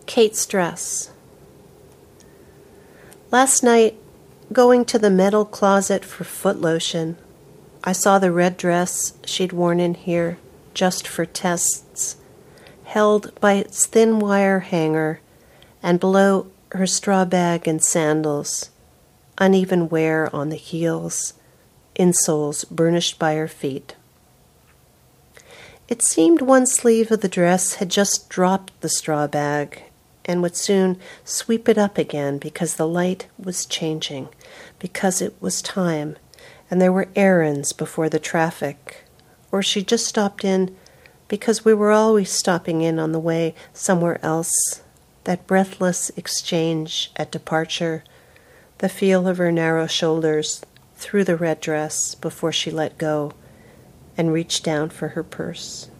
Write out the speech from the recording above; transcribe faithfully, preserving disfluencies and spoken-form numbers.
Kate's dress. Last night, going to the metal closet for foot lotion, I saw the red dress she'd worn in here just for tests, held by its thin wire hanger, and below her straw bag and sandals, uneven wear on the heels, insoles burnished by her feet. It seemed one sleeve of the dress had just dropped the straw bag and would soon sweep it up again because the light was changing, because it was time, and there were errands before the traffic, or she just stopped in because we were always stopping in on the way somewhere else, that breathless exchange at departure, the feel of her narrow shoulders through the red dress before she let go and reached down for her purse.